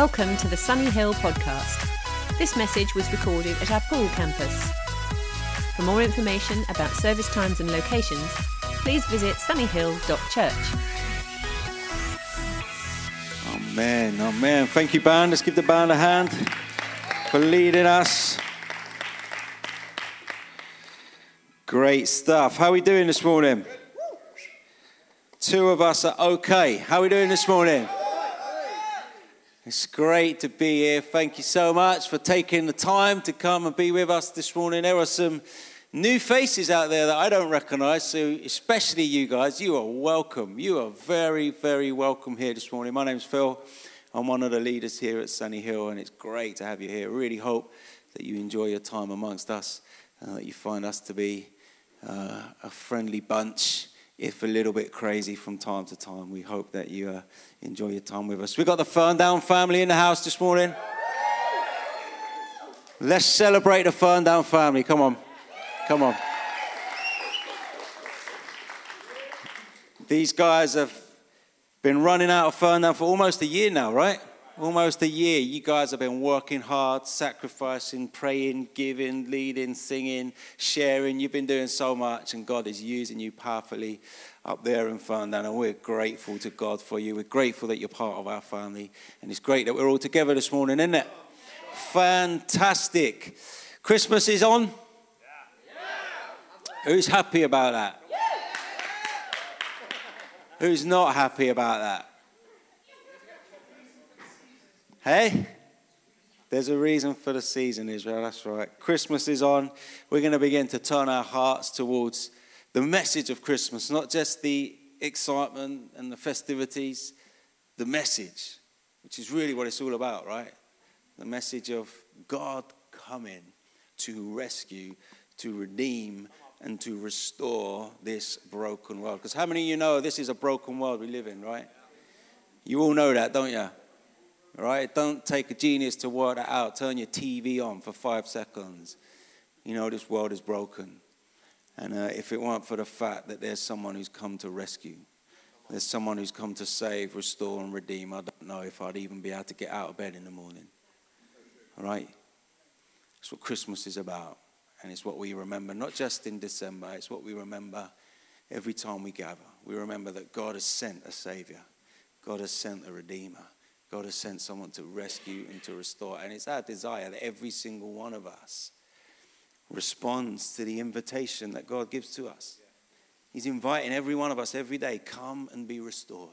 Welcome to the Sunny Hill podcast. This message was recorded at our Poole campus. For more information about service times and locations, please visit sunnyhill.church. Amen, amen. Thank you, band. Let's give the band a hand for leading us. Great stuff. How are we doing this morning? Two of us are okay. How are we doing this morning? It's great to be here. Thank you so much for taking the time to come and be with us this morning. There are some new faces out there that I don't recognize, so especially you guys, you are welcome. You are very, very welcome here this morning. My name's Phil. I'm one of the leaders here at Sunny Hill, and it's great to have you here. I really hope that you enjoy your time amongst us, that you find us to be a friendly bunch, if a little bit crazy from time to time. We hope that you enjoy your time with us. We've got the Ferndown family in the house this morning. Let's celebrate the Ferndown family. Come on. Come on. These guys have been running out of Ferndown for almost a year now, right? Almost a year. You guys have been working hard, sacrificing, praying, giving, leading, singing, sharing. You've been doing so much, and God is using you powerfully up there in Ferndown, and we're grateful to God for you. We're grateful that you're part of our family, and it's great that we're all together this morning, isn't it? Fantastic. Christmas is on. Who's happy about that? Who's not happy about that? Hey? There's a reason for the season, Israel. That's right. Christmas is on. We're going to begin to turn our hearts towards the message of Christmas, not just the excitement and the festivities, the message, which is really what it's all about, right? The message of God coming to rescue, to redeem, and to restore this broken world. Because how many of you know this is a broken world we live in, right? You all know that, don't you? Right? Don't take a genius to work that out. Turn your TV on for 5 seconds. You know this world is broken. And if it weren't for the fact that there's someone who's come to rescue, there's someone who's come to save, restore, and redeem, I don't know if I'd even be able to get out of bed in the morning. All right? That's what Christmas is about. And it's what we remember, not just in December. It's what we remember every time we gather. We remember that God has sent a Savior. God has sent a Redeemer. God has sent someone to rescue and to restore. And it's our desire that every single one of us responds to the invitation that God gives to us. He's inviting every one of us every day, come and be restored.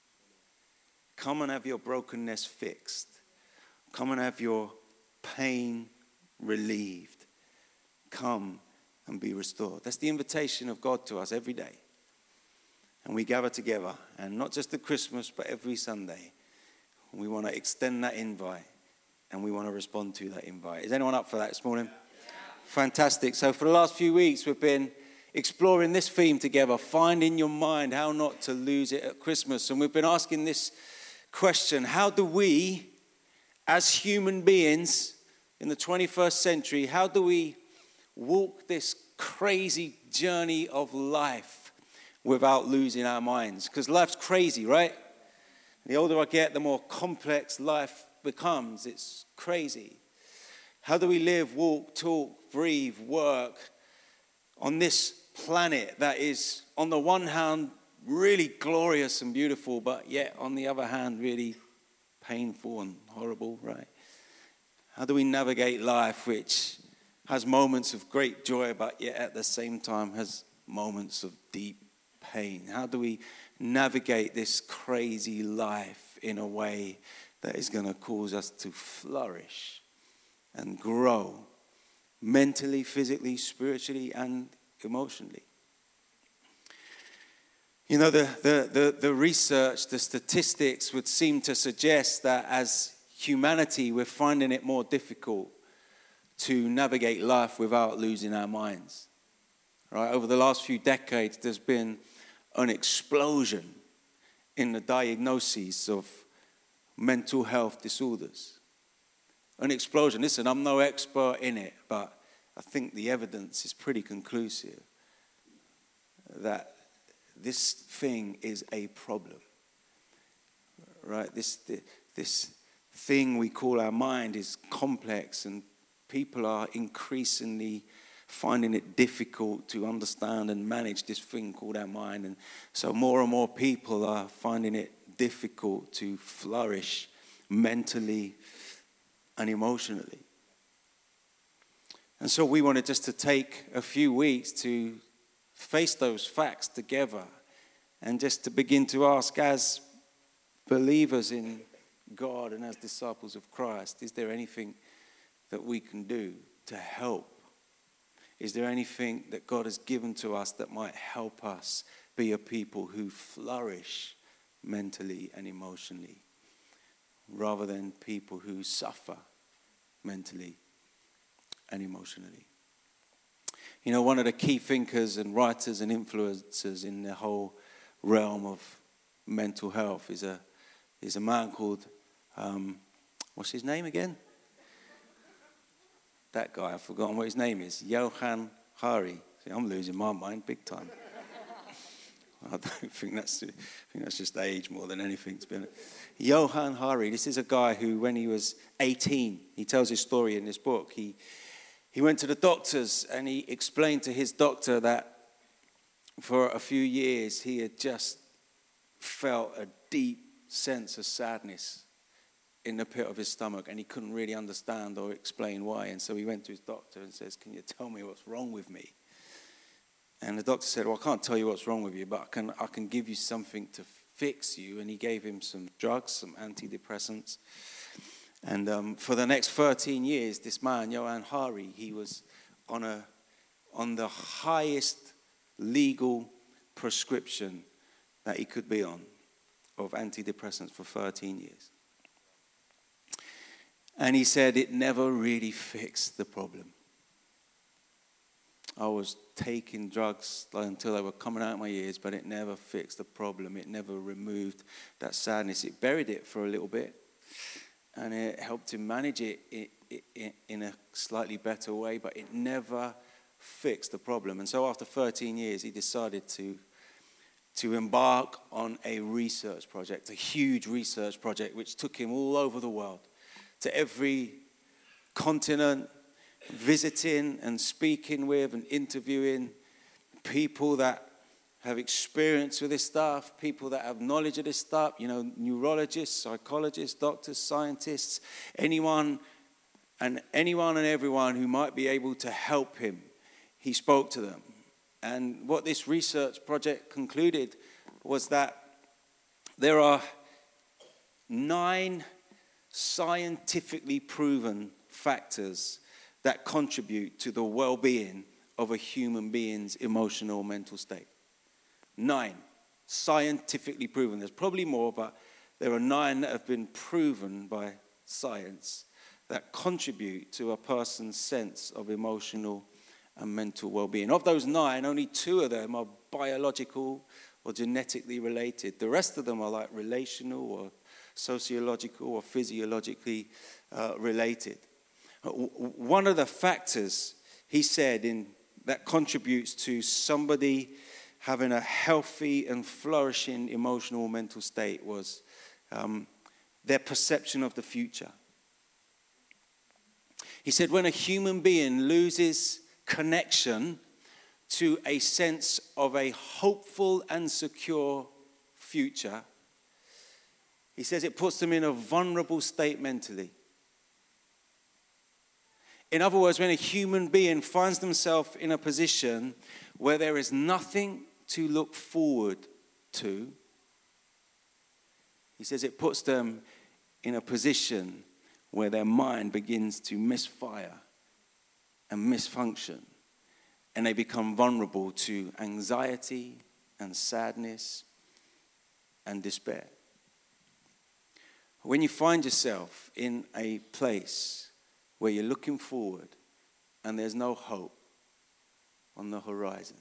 Come and have your brokenness fixed. Come and have your pain relieved. Come and be restored. That's the invitation of God to us every day. And we gather together, and not just at Christmas, but every Sunday. We want to extend that invite, and we want to respond to that invite. Is anyone up for that this morning? Yeah. Fantastic. So for the last few weeks, we've been exploring this theme together, finding your mind, how not to lose it at Christmas. And we've been asking this question: how do we, as human beings in the 21st century, how do we walk this crazy journey of life without losing our minds? Because life's crazy, right? The older I get, the more complex life becomes. It's crazy. How do we live, walk, talk, breathe, work on this planet that is, on the one hand, really glorious and beautiful, but yet, on the other hand, really painful and horrible, right? How do we navigate life which has moments of great joy, but yet at the same time has moments of deep pain? How do we navigate this crazy life in a way that is going to cause us to flourish and grow mentally, physically, spiritually, and emotionally? You know, the research, the statistics would seem to suggest that as humanity, we're finding it more difficult to navigate life without losing our minds. Right? Over the last few decades, there's been an explosion in the diagnoses of mental health disorders. An explosion. Listen, I'm no expert in it, but I think the evidence is pretty conclusive that this thing is a problem. Right? This thing we call our mind is complex, and people are increasingly finding it difficult to understand and manage this thing called our mind. And so more and more people are finding it difficult to flourish mentally and emotionally. And so we wanted just to take a few weeks to face those facts together and just to begin to ask, as believers in God and as disciples of Christ, is there anything that we can do to help? Is there anything that God has given to us that might help us be a people who flourish mentally and emotionally, rather than people who suffer mentally and emotionally? You know, one of the key thinkers and writers and influencers in the whole realm of mental health is a man called, what's his name again? That guy, I've forgotten what his name is. Johann Hari. See, I'm losing my mind big time. I think that's just age more than anything, to be honest. Johann Hari. This is a guy who, when he was 18, he tells his story in this book. He went to the doctors and he explained to his doctor that for a few years he had just felt a deep sense of sadness in the pit of his stomach, and he couldn't really understand or explain why. And so he went to his doctor and says, "Can you tell me what's wrong with me?" And the doctor said, "Well, I can't tell you what's wrong with you, but I can give you something to fix you." And he gave him some drugs, some antidepressants. And for the next 13 years, this man, Johann Hari, he was on the highest legal prescription that he could be on of antidepressants for 13 years. And he said it never really fixed the problem. I was taking drugs until they were coming out of my ears, but it never fixed the problem. It never removed that sadness. It buried it for a little bit, and it helped him manage it in a slightly better way, but it never fixed the problem. And so after 13 years, he decided to embark on a research project, a huge research project, which took him all over the world, to every continent, visiting and speaking with and interviewing people that have experience with this stuff, people that have knowledge of this stuff, you know, neurologists, psychologists, doctors, scientists, anyone and everyone who might be able to help him. He spoke to them. And what this research project concluded was that there are 9 scientifically proven factors that contribute to the well-being of a human being's emotional mental state. 9 scientifically proven. There's probably more, but there are 9 that have been proven by science that contribute to a person's sense of emotional and mental well-being. Of those 9, only 2 of them are biological or genetically related. The rest of them are like relational or sociological or physiologically related. One of the factors, he said, that contributes to somebody having a healthy and flourishing emotional mental state was their perception of the future. He said when a human being loses connection to a sense of a hopeful and secure future, he says it puts them in a vulnerable state mentally. In other words, when a human being finds themselves in a position where there is nothing to look forward to, he says it puts them in a position where their mind begins to misfire and misfunction, and they become vulnerable to anxiety and sadness and despair. When you find yourself in a place where you're looking forward and there's no hope on the horizon,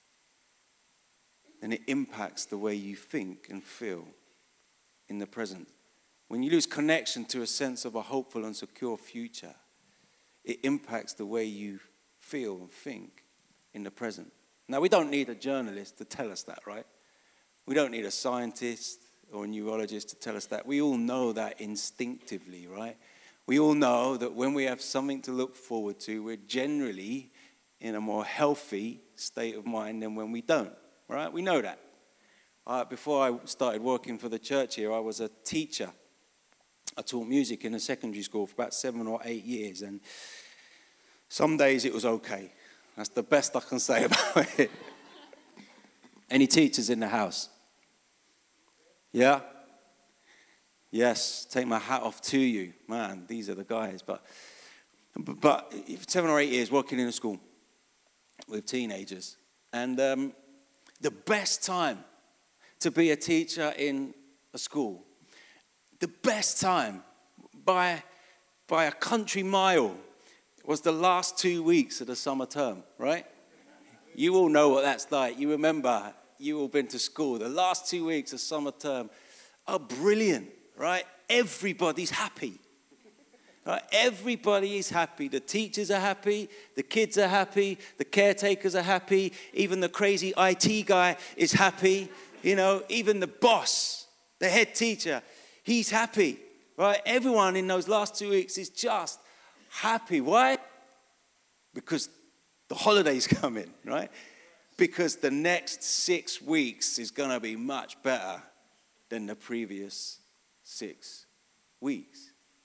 then it impacts the way you think and feel in the present. When you lose connection to a sense of a hopeful and secure future, it impacts the way you feel and think in the present. Now, we don't need a journalist to tell us that, right? We don't need a scientist, or a neurologist to tell us that. We all know that instinctively, right? We all know that when we have something to look forward to, we're generally in a more healthy state of mind than when we don't, right? We know that. Before I started working for the church here, I was a teacher. I taught music in a secondary school for about 7 or 8 years, and some days it was okay. That's the best I can say about it. Any teachers in the house? Yeah? Yes, take my hat off to you. Man, these are the guys. But 7 or 8 years working in a school with teenagers. And the best time to be a teacher in a school, the best time by a country mile was the last 2 weeks of the summer term, right? You all know what that's like. You remember, you all been to school. The last 2 weeks of summer term are brilliant, right? Everybody's happy. Right? Everybody is happy. The teachers are happy. The kids are happy. The caretakers are happy. Even the crazy IT guy is happy. You know, even the boss, the head teacher, he's happy. Right? Everyone in those last 2 weeks is just happy. Why? Because the holidays come in, right? Because the next 6 weeks is going to be much better than the previous 6 weeks.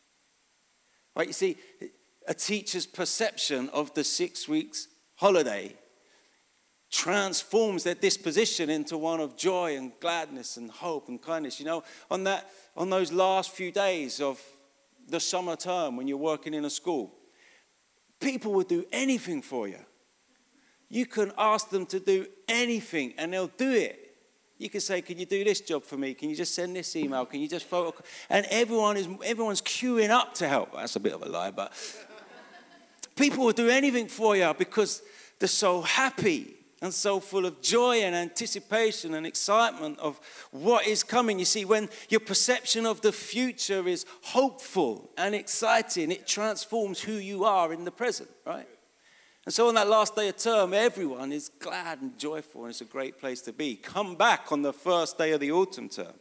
Right, you see, a teacher's perception of the 6 weeks holiday transforms their disposition into one of joy and gladness and hope and kindness. You know, on those last few days of the summer term when you're working in a school, people will do anything for you. You can ask them to do anything and they'll do it. You can say, can you do this job for me? Can you just send this email? Can you just photo? And everyone's queuing up to help. That's a bit of a lie, but people will do anything for you because they're so happy and so full of joy and anticipation and excitement of what is coming. You see, when your perception of the future is hopeful and exciting, it transforms who you are in the present, right? And so on that last day of term, everyone is glad and joyful, and it's a great place to be. Come back on the first day of the autumn term.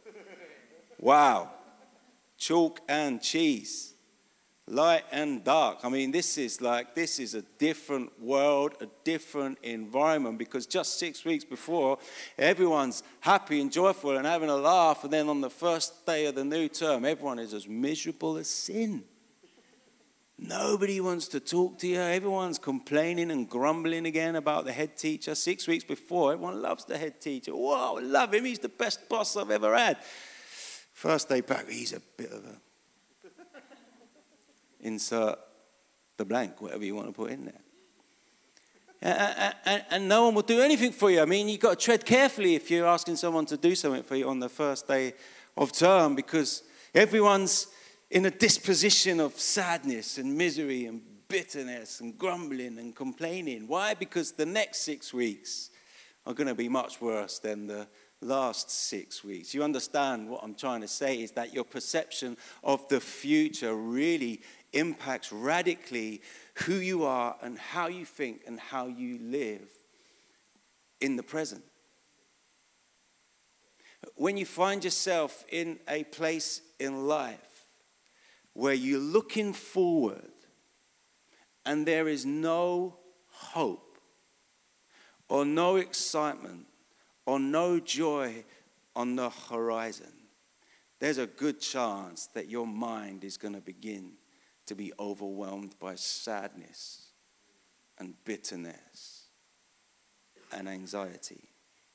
Wow. Chalk and cheese. Light and dark. I mean, this is a different world, a different environment, because just 6 weeks before, everyone's happy and joyful and having a laugh, and then on the first day of the new term, everyone is as miserable as sin. Nobody wants to talk to you. Everyone's complaining and grumbling again about the head teacher. 6 weeks before, everyone loves the head teacher. Whoa, I love him. He's the best boss I've ever had. First day back, he's a bit of a... Insert the blank, whatever you want to put in there. And no one will do anything for you. I mean, you've got to tread carefully if you're asking someone to do something for you on the first day of term, because everyone's in a disposition of sadness and misery and bitterness and grumbling and complaining. Why? Because the next 6 weeks are going to be much worse than the last 6 weeks. You understand what I'm trying to say is that your perception of the future really impacts radically who you are and how you think and how you live in the present. When you find yourself in a place in life where you're looking forward and there is no hope or no excitement or no joy on the horizon, there's a good chance that your mind is going to begin to be overwhelmed by sadness and bitterness and anxiety.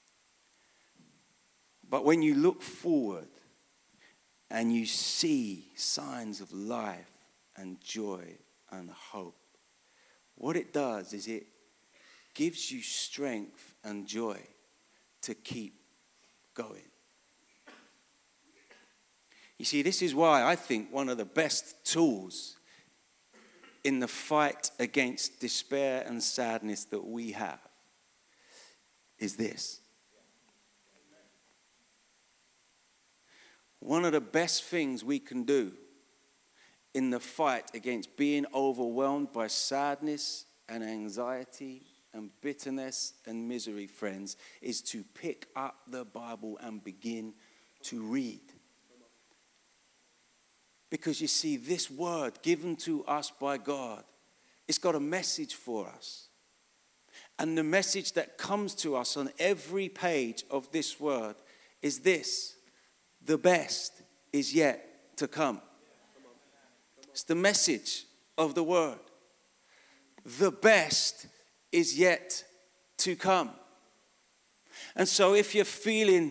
But when you look forward and you see signs of life and joy and hope, what it does is it gives you strength and joy to keep going. You see, this is why I think one of the best tools in the fight against despair and sadness that we have is this. One of the best things we can do in the fight against being overwhelmed by sadness and anxiety and bitterness and misery, friends, is to pick up the Bible and begin to read. Because you see, this word given to us by God, it's got a message for us. And the message that comes to us on every page of this word is this: the best is yet to come. It's the message of the word. The best is yet to come. And so if you're feeling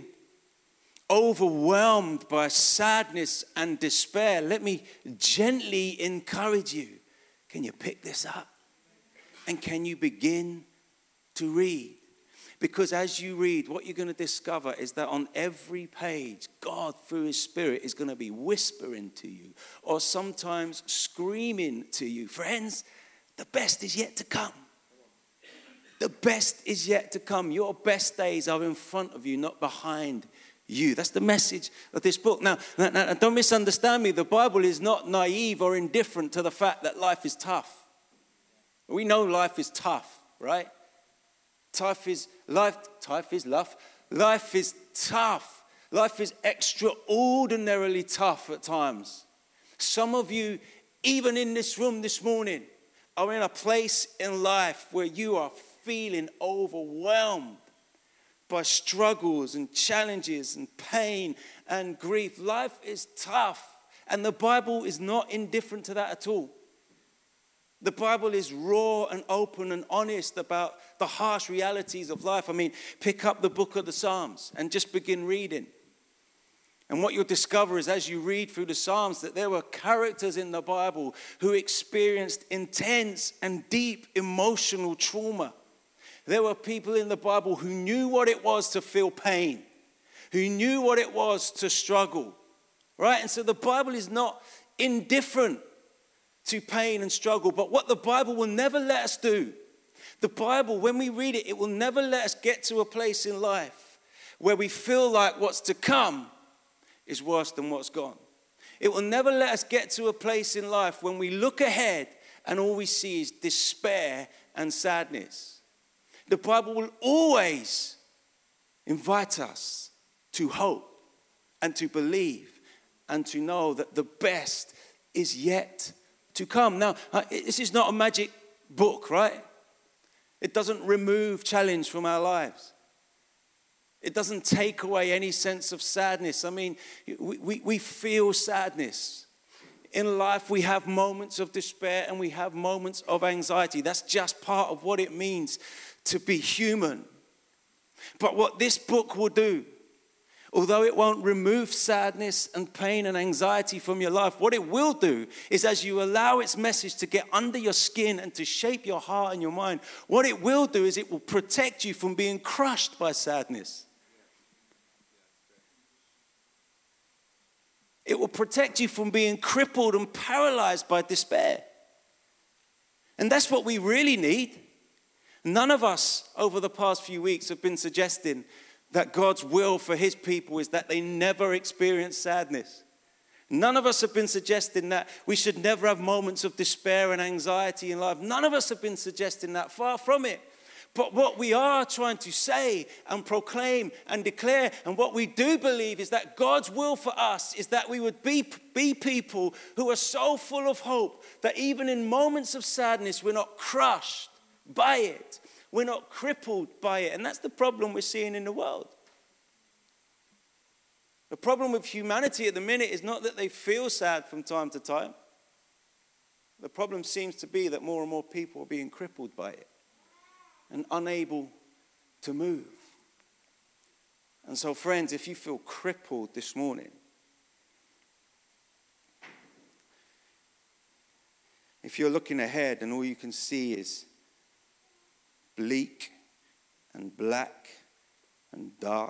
overwhelmed by sadness and despair, let me gently encourage you. Can you pick this up? And can you begin to read? Because as you read, what you're going to discover is that on every page, God, through his Spirit, is going to be whispering to you, or sometimes screaming to you. Friends, the best is yet to come. The best is yet to come. Your best days are in front of you, not behind you. That's the message of this book. Now, don't misunderstand me. The Bible is not naive or indifferent to the fact that life is tough. We know life is tough, right? Life is tough. Life is extraordinarily tough at times. Some of you, even in this room this morning, are in a place in life where you are feeling overwhelmed by struggles and challenges and pain and grief. Life is tough, and the Bible is not indifferent to that at all. The Bible is raw and open and honest about the harsh realities of life. I mean, pick up the book of the Psalms and just begin reading. And what you'll discover is, as you read through the Psalms, that there were characters in the Bible who experienced intense and deep emotional trauma. There were people in the Bible who knew what it was to feel pain, who knew what it was to struggle, right? And so the Bible is not indifferent to pain and struggle, but what the Bible will never let us do, the Bible, when we read it, it will never let us get to a place in life where we feel like what's to come is worse than what's gone. It will never let us get to a place in life when we look ahead and all we see is despair and sadness. The Bible will always invite us to hope and to believe and to know that the best is yet to come. Now, this is not a magic book, right? It doesn't remove challenge from our lives. It doesn't take away any sense of sadness. I mean, we feel sadness. In life, we have moments of despair and we have moments of anxiety. That's just part of what it means to be human. But what this book will do, although it won't remove sadness and pain and anxiety from your life, what it will do is, as you allow its message to get under your skin and to shape your heart and your mind, what it will do is it will protect you from being crushed by sadness. It will protect you from being crippled and paralyzed by despair. And that's what we really need. None of us over the past few weeks have been suggesting that God's will for his people is that they never experience sadness. None of us have been suggesting that we should never have moments of despair and anxiety in life. None of us have been suggesting that, far from it. But what we are trying to say and proclaim and declare, and what we do believe, is that God's will for us is that we would be people who are so full of hope that even in moments of sadness, we're not crushed by it. We're not crippled by it. And that's the problem we're seeing in the world. The problem with humanity at the minute is not that they feel sad from time to time. The problem seems to be that more and more people are being crippled by it and unable to move. And so, friends, if you feel crippled this morning, if you're looking ahead and all you can see is bleak and black and dark,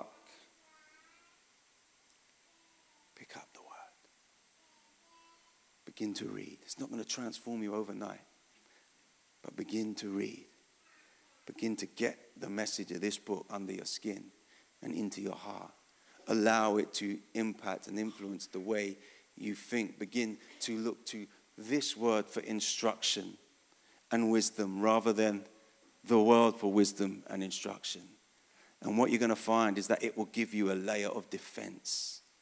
pick up the word. Begin to read. It's not going to transform you overnight, but begin to read. Begin to get the message of this book under your skin and into your heart. Allow it to impact and influence the way you think. Begin to look to this word for instruction and wisdom rather than the world for wisdom and instruction. And what you're going to find is that it will give you a layer of defense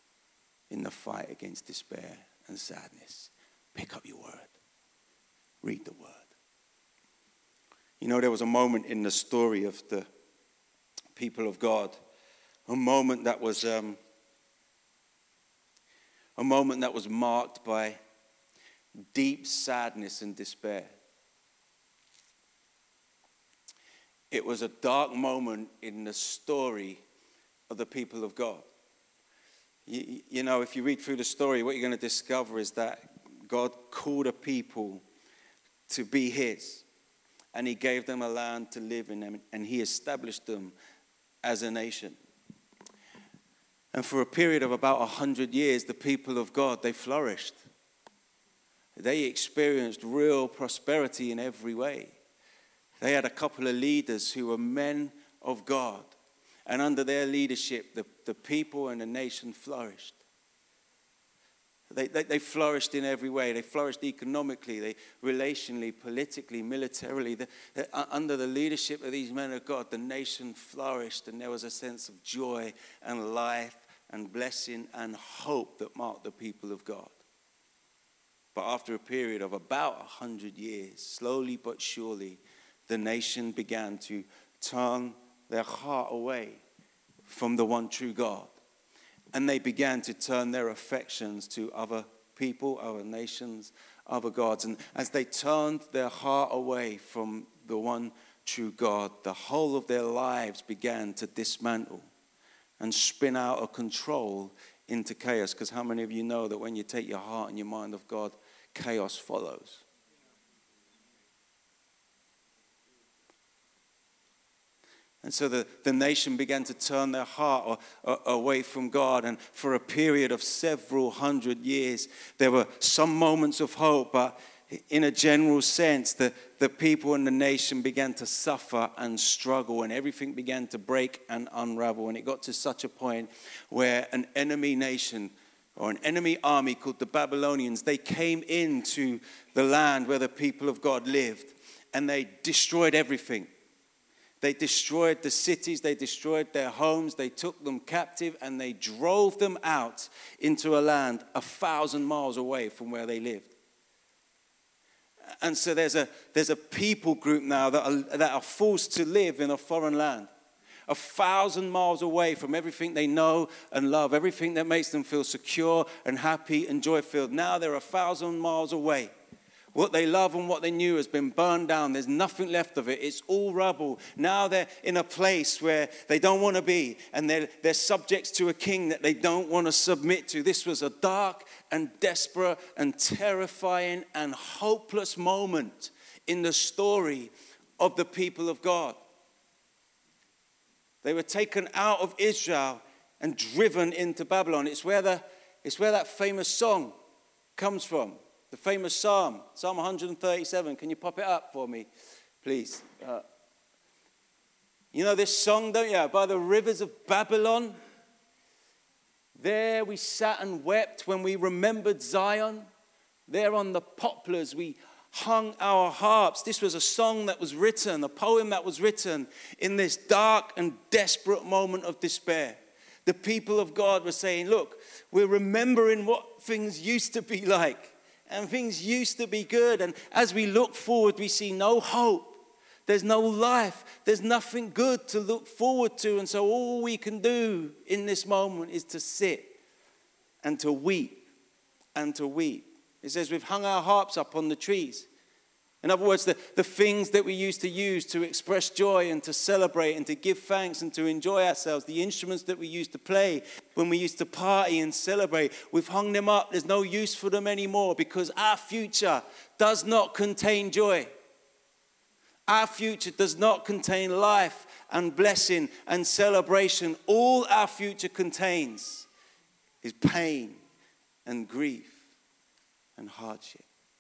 in the fight against despair and sadness. Pick up your word. Read the word. You know, there was a moment in the story of the people of God, a moment that was marked by deep sadness and despair. It was a dark moment in the story of the people of God. You know, if you read through the story, what you're going to discover is that God called a people to be his. And he gave them a land to live in, and he established them as a nation. And for a period of about 100 years, the people of God, they flourished. They experienced real prosperity in every way. They had a couple of leaders who were men of God. And under their leadership, the people and the nation flourished. They flourished in every way. They flourished economically, relationally, politically, militarily. Under the leadership of these men of God, the nation flourished, and there was a sense of joy and life and blessing and hope that marked the people of God. But after a period of about 100 years, slowly but surely, the nation began to turn their heart away from the one true God. And they began to turn their affections to other people, other nations, other gods. And as they turned their heart away from the one true God, the whole of their lives began to dismantle and spin out of control into chaos. Because how many of you know that when you take your heart and your mind off God, chaos follows? And so the nation began to turn their heart away from God. And for a period of several hundred years, there were some moments of hope. But in a general sense, the people and the nation began to suffer and struggle. And everything began to break and unravel. And it got to such a point where an enemy nation or an enemy army called the Babylonians, they came into the land where the people of God lived. And they destroyed everything. They destroyed the cities, they destroyed their homes, they took them captive, and they drove them out into a land 1,000 miles away from where they lived. And so there's a people group now that are forced to live in a foreign land, 1,000 miles away from everything they know and love, everything that makes them feel secure and happy and joy-filled. Now they're 1,000 miles away. What they love and what they knew has been burned down. There's nothing left of it. It's all rubble. Now they're in a place where they don't want to be. And they're subjects to a king that they don't want to submit to. This was a dark and desperate and terrifying and hopeless moment in the story of the people of God. They were taken out of Israel and driven into Babylon. It's where that famous song comes from. The famous Psalm 137. Can you pop it up for me, please? You know this song, don't you? By the rivers of Babylon. There we sat and wept when we remembered Zion. There on the poplars we hung our harps. This was a song that was written, a poem that was written in this dark and desperate moment of despair. The people of God were saying, look, we're remembering what things used to be like. And things used to be good. And as we look forward, we see no hope. There's no life. There's nothing good to look forward to. And so all we can do in this moment is to sit and to weep and to weep. It says we've hung our harps up on the trees. In other words, the things that we used to use to express joy and to celebrate and to give thanks and to enjoy ourselves, the instruments that we used to play when we used to party and celebrate, we've hung them up. There's no use for them anymore because our future does not contain joy. Our future does not contain life and blessing and celebration. All our future contains is pain and grief and hardship.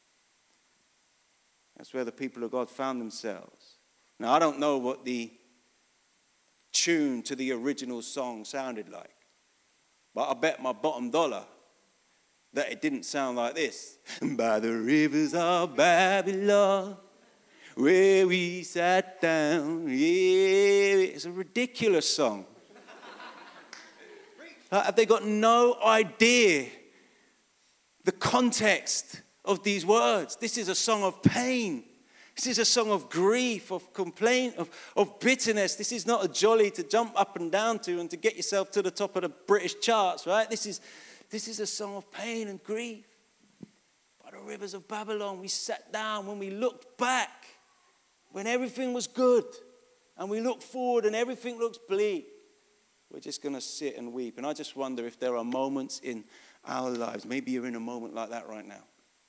That's where the people of God found themselves. Now, I don't know what the tune to the original song sounded like, but I bet my bottom dollar that it didn't sound like this. By the rivers of Babylon, where we sat down. Yeah, it's a ridiculous song. Have they got no idea the context of these words? This is a song of pain. This is a song of grief, of complaint, of bitterness. This is not a jolly to jump up and down to and to get yourself to the top of the British charts, right? This is a song of pain and grief. By the rivers of Babylon, we sat down when we looked back, when everything was good, and we look forward and everything looks bleak. We're just going to sit and weep. And I just wonder if there are moments in our lives, maybe you're in a moment like that right now.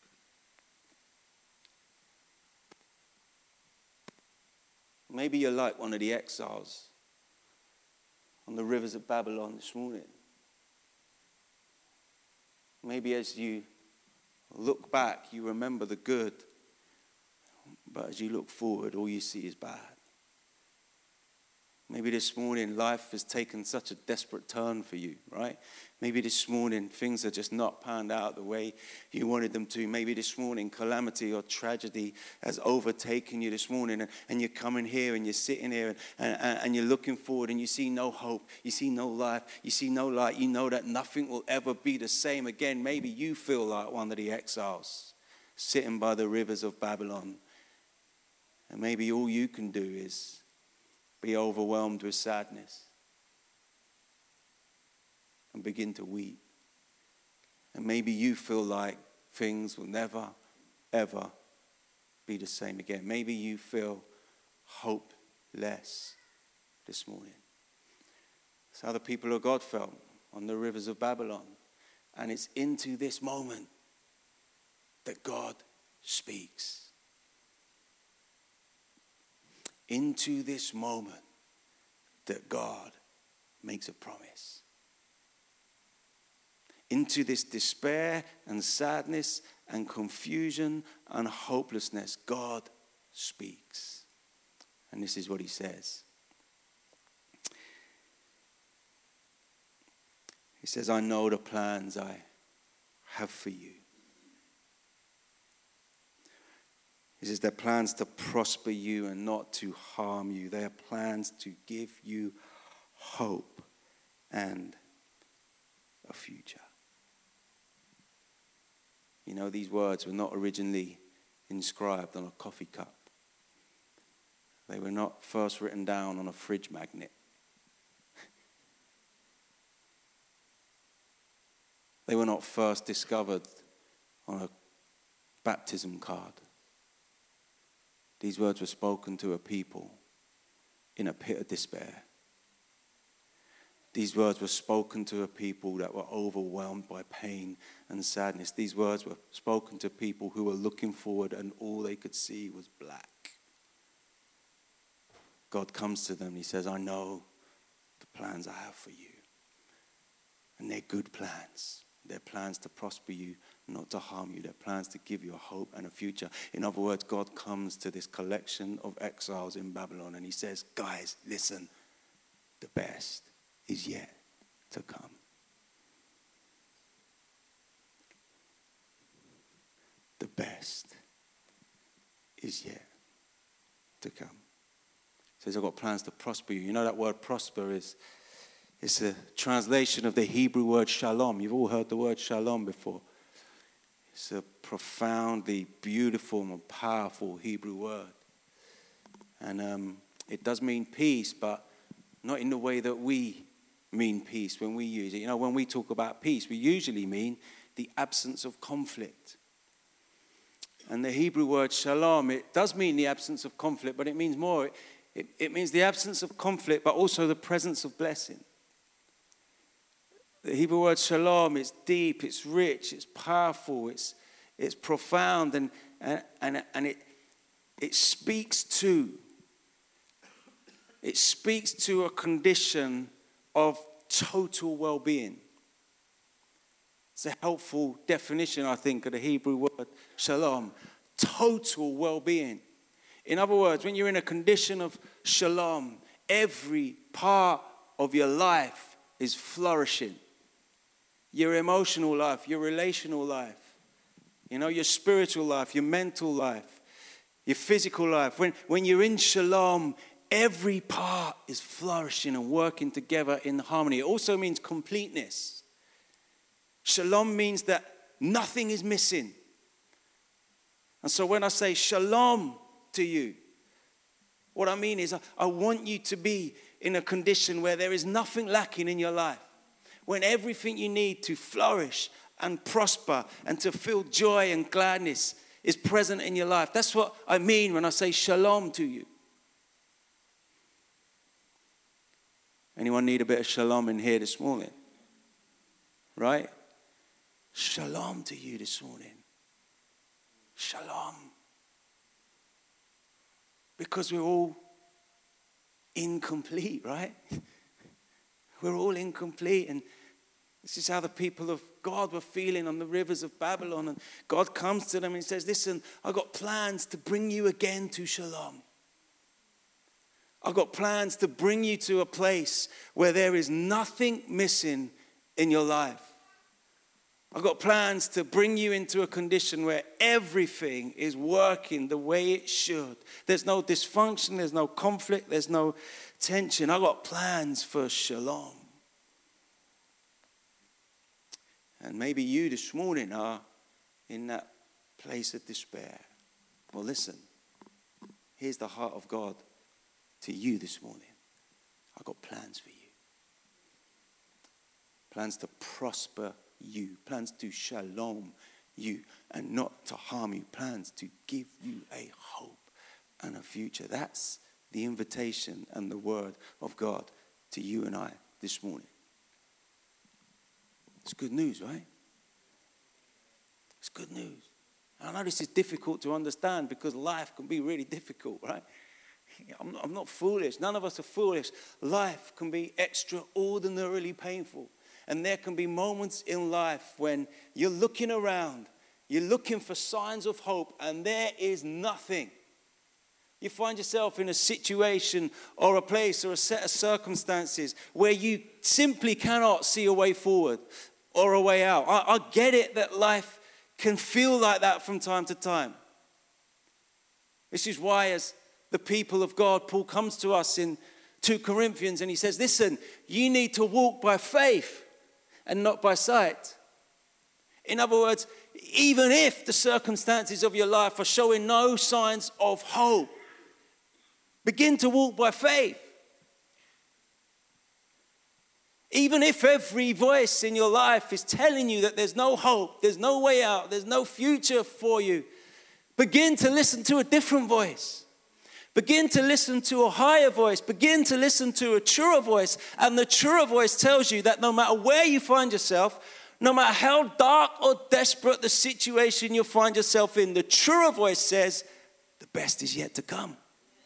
Maybe you're like one of the exiles on the rivers of Babylon this morning. Maybe as you look back, you remember the good, but as you look forward, all you see is bad. Maybe this morning life has taken such a desperate turn for you, right? Maybe this morning things are just not panned out the way you wanted them to. Maybe this morning calamity or tragedy has overtaken you this morning, and you're coming here and you're sitting here and you're looking forward and you see no hope, you see no life, you see no light. You know that nothing will ever be the same again. Maybe you feel like one of the exiles sitting by the rivers of Babylon, and maybe all you can do is be overwhelmed with sadness and begin to weep. And maybe you feel like things will never, ever be the same again. Maybe you feel hopeless this morning. That's how the people of God felt on the rivers of Babylon. And it's into this moment that God speaks. Into this moment that God makes a promise. Into this despair and sadness and confusion and hopelessness, God speaks. And this is what he says. He says, I know the plans I have for you. He says, they're plans to prosper you and not to harm you. They are plans to give you hope and a future. You know, these words were not originally inscribed on a coffee cup. They were not first written down on a fridge magnet. They were not first discovered on a baptism card. These words were spoken to a people in a pit of despair. These words were spoken to a people that were overwhelmed by pain and sadness. These words were spoken to people who were looking forward and all they could see was black. God comes to them and he says, I know the plans I have for you. And they're good plans. They're plans to prosper you, not to harm you. They're plans to give you a hope and a future. In other words, God comes to this collection of exiles in Babylon and he says, guys, listen, the best is yet to come. The best is yet to come. He says, I've got plans to prosper you. You know that word prosper it's a translation of the Hebrew word shalom. You've all heard the word shalom before. It's a profoundly beautiful and powerful Hebrew word. And it does mean peace, but not in the way that we mean peace when we use it. You know, when we talk about peace, we usually mean the absence of conflict. And the Hebrew word shalom, it does mean the absence of conflict, but it means more. It means the absence of conflict, but also the presence of blessing. The Hebrew word shalom is deep, it's rich, it's powerful, it's profound, and it speaks to a condition of total well-being. It's a helpful definition, I think, of the Hebrew word shalom. Total well-being. In other words, when you're in a condition of shalom, every part of your life is flourishing. Your emotional life, your relational life, you know, your spiritual life, your mental life, your physical life. When you're in shalom, every part is flourishing and working together in harmony. It also means completeness. Shalom means that nothing is missing. And so when I say shalom to you, what I mean is I want you to be in a condition where there is nothing lacking in your life. When everything you need to flourish and prosper and to feel joy and gladness is present in your life. That's what I mean when I say shalom to you. Anyone need a bit of shalom in here this morning? Right? Shalom to you this morning. Shalom. Because we're all incomplete, right? We're all incomplete. And this is how the people of God were feeling on the rivers of Babylon. And God comes to them and says, listen, I've got plans to bring you again to shalom. I've got plans to bring you to a place where there is nothing missing in your life. I've got plans to bring you into a condition where everything is working the way it should. There's no dysfunction, there's no conflict, there's no tension. I've got plans for shalom. And maybe you this morning are in that place of despair. Well, listen, here's the heart of God to you this morning. I've got plans for you. Plans to prosper you. Plans to shalom you and not to harm you. Plans to give you a hope and a future. That's the invitation and the word of God to you and I this morning. It's good news, right? It's good news. I know this is difficult to understand because life can be really difficult, right? I'm not foolish. None of us are foolish. Life can be extraordinarily painful. And there can be moments in life when you're looking around, you're looking for signs of hope, and there is nothing. You find yourself in a situation or a place or a set of circumstances where you simply cannot see a way forward or a way out. I get it that life can feel like that from time to time. This is why, as the people of God, Paul comes to us in 2 Corinthians and he says, listen, you need to walk by faith and not by sight. In other words, even if the circumstances of your life are showing no signs of hope, begin to walk by faith. Even if every voice in your life is telling you that there's no hope, there's no way out, there's no future for you, begin to listen to a different voice. Begin to listen to a higher voice. Begin to listen to a truer voice. And the truer voice tells you that no matter where you find yourself, no matter how dark or desperate the situation you find yourself in, the truer voice says, the best is yet to come.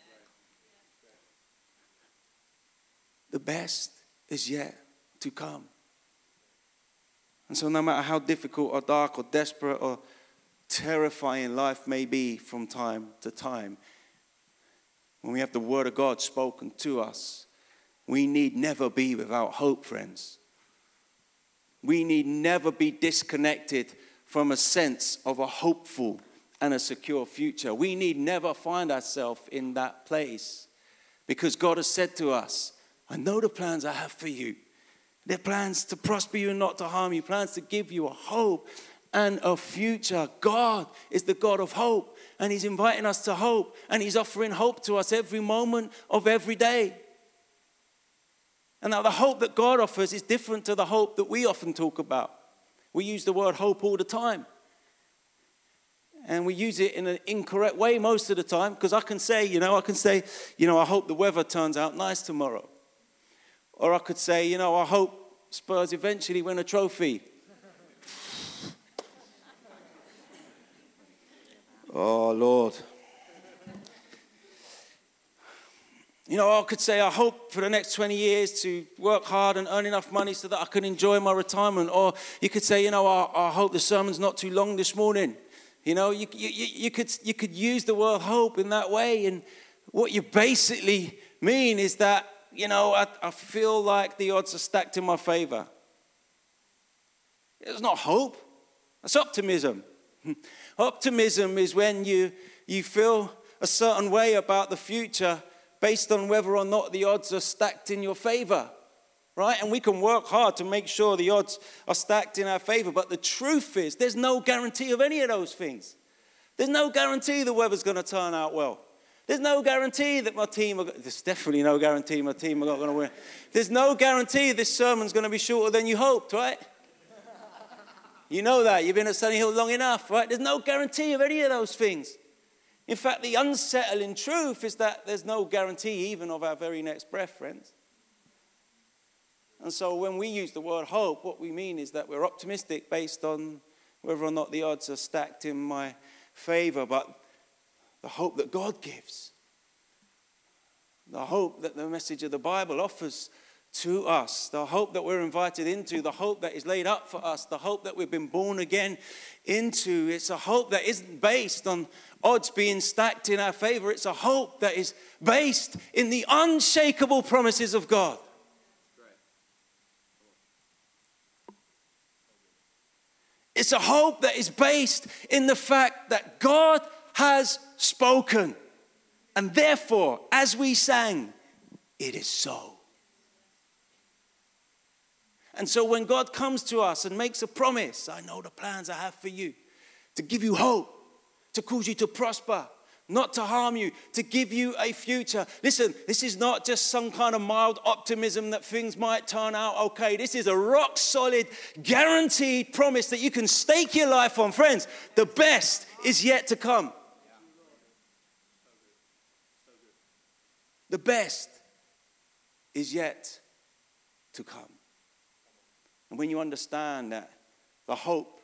The best is yet to come. And so no matter how difficult or dark or desperate or terrifying life may be from time to time, when we have the word of God spoken to us, we need never be without hope, friends. We need never be disconnected from a sense of a hopeful and a secure future. We need never find ourselves in that place because God has said to us, I know the plans I have for you. They're plans to prosper you and not to harm you, plans to give you a hope and a future. God is the God of hope. And he's inviting us to hope. And he's offering hope to us every moment of every day. And now the hope that God offers is different to the hope that we often talk about. We use the word hope all the time. And we use it in an incorrect way most of the time. Because I can say, I hope the weather turns out nice tomorrow. Or I could say, I hope Spurs eventually win a trophy. Oh, Lord. I could say I hope for the next 20 years to work hard and earn enough money so that I can enjoy my retirement. Or you could say, I hope the sermon's not too long this morning. You could use the word hope in that way. And what you basically mean is that, I feel like the odds are stacked in my favor. It's not hope. That's optimism. Optimism is when you feel a certain way about the future, based on whether or not the odds are stacked in your favor, right? And we can work hard to make sure the odds are stacked in our favor. But the truth is, there's no guarantee of any of those things. There's no guarantee the weather's going to turn out well. There's no guarantee that there's definitely no guarantee my team are not going to win. There's no guarantee this sermon's going to be shorter than you hoped, right? You know that. You've been at Sunny Hill long enough, right? There's no guarantee of any of those things. In fact, the unsettling truth is that there's no guarantee even of our very next breath, friends. And so when we use the word hope, what we mean is that we're optimistic based on whether or not the odds are stacked in my favor, but the hope that God gives, the hope that the message of the Bible offers to us, the hope that we're invited into, the hope that is laid up for us, the hope that we've been born again into. It's a hope that isn't based on odds being stacked in our favor. It's a hope that is based in the unshakable promises of God. It's a hope that is based in the fact that God has spoken. And therefore, as we sang, it is so. And so when God comes to us and makes a promise, I know the plans I have for you, to give you hope, to cause you to prosper, not to harm you, to give you a future. Listen, this is not just some kind of mild optimism that things might turn out okay. This is a rock solid, guaranteed promise that you can stake your life on. Friends, the best is yet to come. The best is yet to come. And when you understand that the hope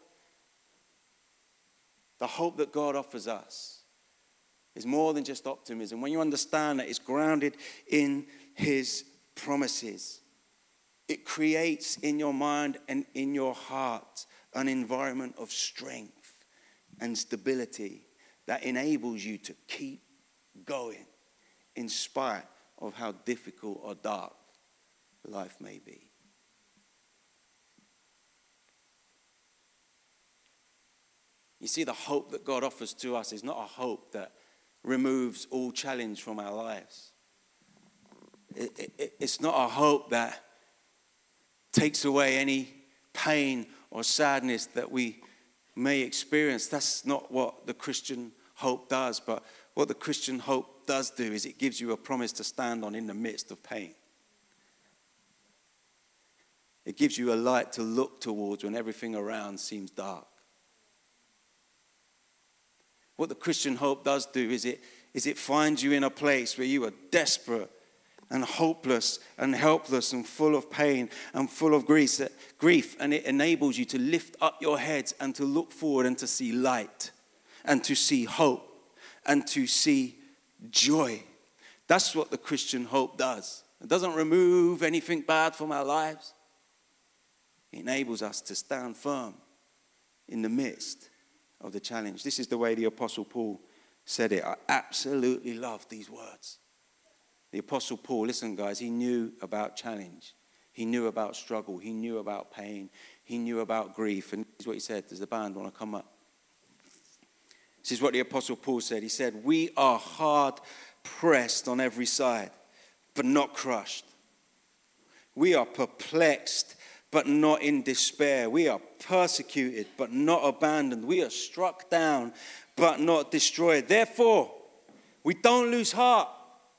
that God offers us is more than just optimism, when you understand that it's grounded in his promises, it creates in your mind and in your heart an environment of strength and stability that enables you to keep going in spite of how difficult or dark life may be. You see, the hope that God offers to us is not a hope that removes all challenge from our lives. It's not a hope that takes away any pain or sadness that we may experience. That's not what the Christian hope does. But what the Christian hope does do is it gives you a promise to stand on in the midst of pain. It gives you a light to look towards when everything around seems dark. What the Christian hope does do is it finds you in a place where you are desperate and hopeless and helpless and full of pain and full of grief. And it enables you to lift up your heads and to look forward and to see light and to see hope and to see joy. That's what the Christian hope does. It doesn't remove anything bad from our lives. It enables us to stand firm in the midst of the challenge. This is the way the Apostle Paul said it. I absolutely love these words. The Apostle Paul, listen guys, he knew about challenge. He knew about struggle. He knew about pain. He knew about grief. And this is what he said. Does the band want to come up? This is what the Apostle Paul said. He said, we are hard pressed on every side, but not crushed. We are perplexed, but not in despair. We are persecuted, but not abandoned. We are struck down, but not destroyed. Therefore, we don't lose heart.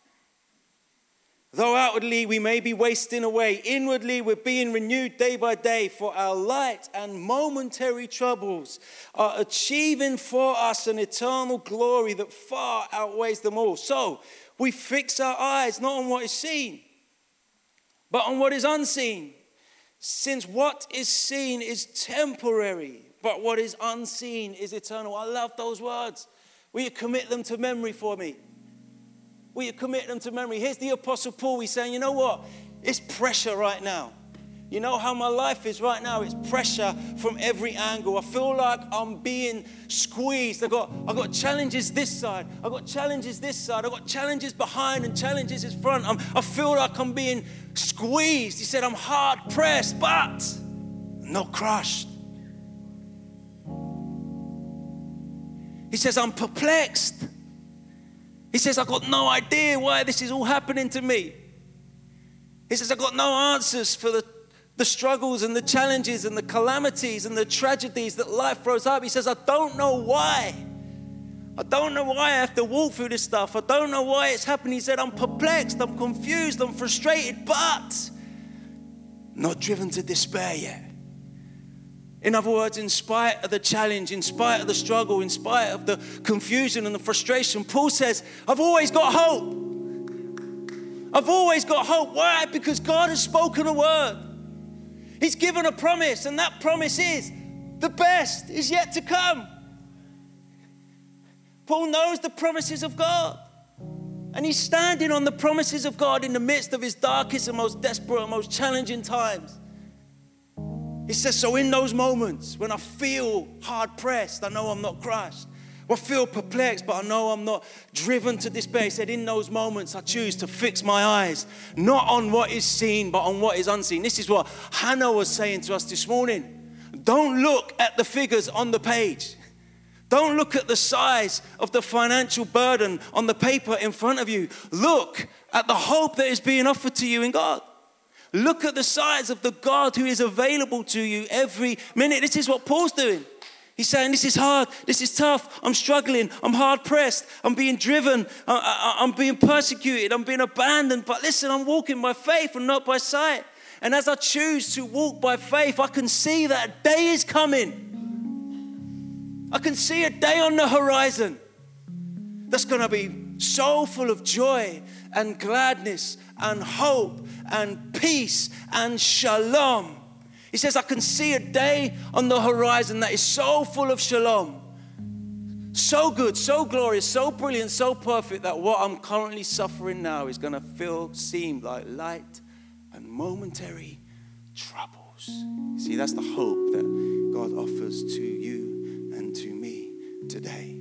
Though outwardly we may be wasting away, inwardly we're being renewed day by day, for our light and momentary troubles are achieving for us an eternal glory that far outweighs them all. So we fix our eyes not on what is seen, but on what is unseen. Since what is seen is temporary, but what is unseen is eternal. I love those words. Will you commit them to memory for me? Will you commit them to memory? Here's the Apostle Paul. He's saying, you know what? It's pressure right now. You know how my life is right now? It's pressure from every angle. I feel like I'm being squeezed. I got challenges this side. I got challenges this side. I got challenges behind and challenges in front. I feel like I'm being squeezed. He said, I'm hard pressed, but not crushed. He says, I'm perplexed. He says, I've got no idea why this is all happening to me. He says, I've got no answers for the struggles and the challenges and the calamities and the tragedies that life throws up. He says, I don't know why. I don't know why I have to walk through this stuff. I don't know why it's happening. He said, I'm perplexed, I'm confused, I'm frustrated, but not driven to despair yet. In other words, in spite of the challenge, in spite of the struggle, in spite of the confusion and the frustration, Paul says, I've always got hope. I've always got hope. Why? Because God has spoken a word. He's given a promise, and that promise is the best is yet to come. Paul knows the promises of God, and he's standing on the promises of God in the midst of his darkest and most desperate and most challenging times. He says, so in those moments when I feel hard pressed, I know I'm not crushed. I feel perplexed, but I know I'm not driven to despair. He said, in those moments, I choose to fix my eyes, not on what is seen, but on what is unseen. This is what Hannah was saying to us this morning. Don't look at the figures on the page. Don't look at the size of the financial burden on the paper in front of you. Look at the hope that is being offered to you in God. Look at the size of the God who is available to you every minute. This is what Paul's doing. He's saying, this is hard, this is tough, I'm struggling, I'm hard pressed, I'm being driven, I'm being persecuted, I'm being abandoned. But listen, I'm walking by faith and not by sight. And as I choose to walk by faith, I can see that a day is coming. I can see a day on the horizon that's going to be so full of joy and gladness and hope and peace and shalom. He says, I can see a day on the horizon that is so full of shalom, so good, so glorious, so brilliant, so perfect that what I'm currently suffering now is going to seem like light and momentary troubles. See, that's the hope that God offers to you and to me today.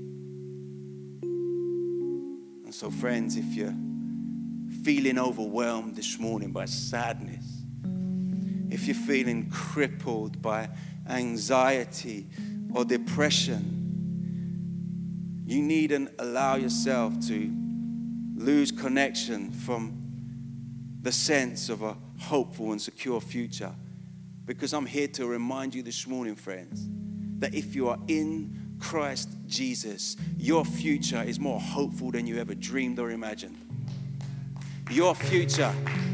And so, friends, if you're feeling overwhelmed this morning by sadness, if you're feeling crippled by anxiety or depression, you needn't allow yourself to lose connection from the sense of a hopeful and secure future. Because I'm here to remind you this morning, friends, that if you are in Christ Jesus, your future is more hopeful than you ever dreamed or imagined. Your future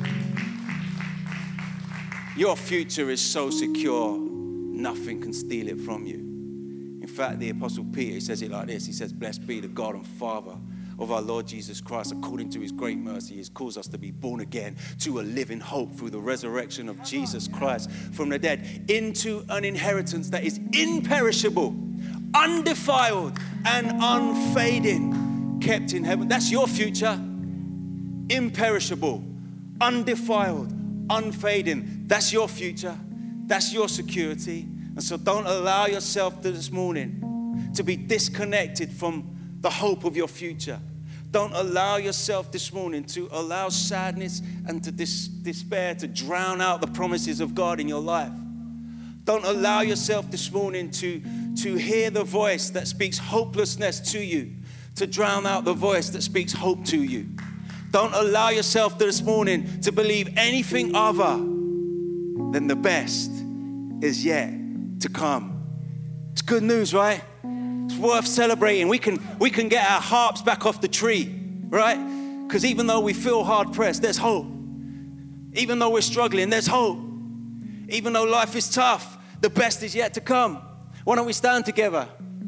is so secure, nothing can steal it from you. In fact, the Apostle Peter, he says it like this. He says, blessed be the God and Father of our Lord Jesus Christ. According to his great mercy, he has caused us to be born again to a living hope through the resurrection of Jesus Christ from the dead into an inheritance that is imperishable, undefiled, and unfading, kept in heaven. That's your future. Imperishable, undefiled, unfading. That's your future. That's your security. And so don't allow yourself this morning to be disconnected from the hope of your future. Don't allow yourself this morning to allow sadness and to despair to drown out the promises of God in your life. Don't allow yourself this morning to hear the voice that speaks hopelessness to you, to drown out the voice that speaks hope to you. Don't allow yourself this morning to believe anything other than the best is yet to come. It's good news, right? It's worth celebrating. We can get our harps back off the tree, right? Because even though we feel hard pressed, there's hope. Even though we're struggling, there's hope. Even though life is tough, the best is yet to come. Why don't we stand together?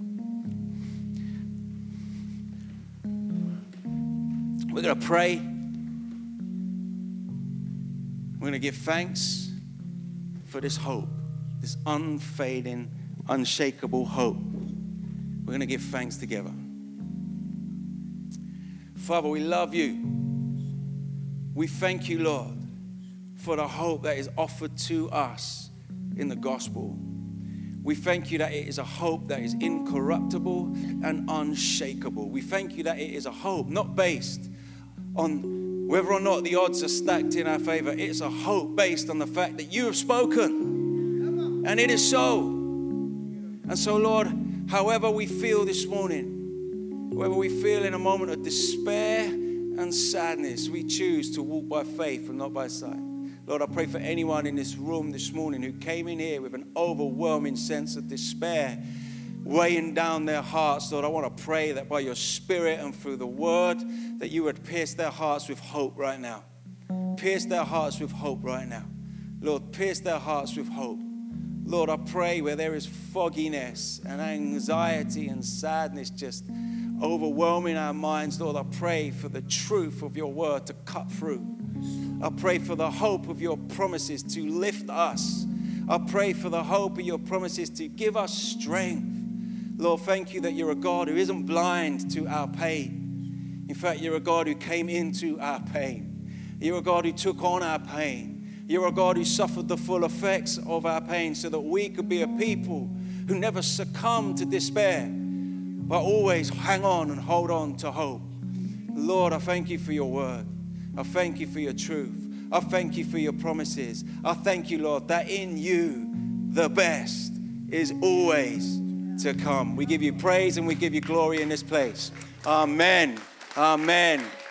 We're going to pray. We're going to give thanks for this hope, this unfading, unshakable hope. We're going to give thanks together. Father, we love you. We thank you, Lord, for the hope that is offered to us in the gospel. We thank you that it is a hope that is incorruptible and unshakable. We thank you that it is a hope not based on whether or not the odds are stacked in our favor. It's a hope based on the fact that you have spoken. And it is so. And so, Lord, however we feel this morning, Whether we feel in a moment of despair and sadness, we choose to walk by faith and not by sight. Lord, I pray for anyone in this room this morning who came in here with an overwhelming sense of despair weighing down their hearts. Lord, I want to pray that by your Spirit and through the word that you would pierce their hearts with hope right now. Pierce their hearts with hope right now. Lord, pierce their hearts with hope. Lord, I pray where there is fogginess and anxiety and sadness just overwhelming our minds, Lord, I pray for the truth of your word to cut through. I pray for the hope of your promises to lift us. I pray for the hope of your promises to give us strength. Lord, thank you that you're a God who isn't blind to our pain. In fact, you're a God who came into our pain. You're a God who took on our pain. You're a God who suffered the full effects of our pain so that we could be a people who never succumb to despair, but always hang on and hold on to hope. Lord, I thank you for your word. I thank you for your truth. I thank you for your promises. I thank you, Lord, that in you the best is always to come. We give you praise and we give you glory in this place. Amen. Amen.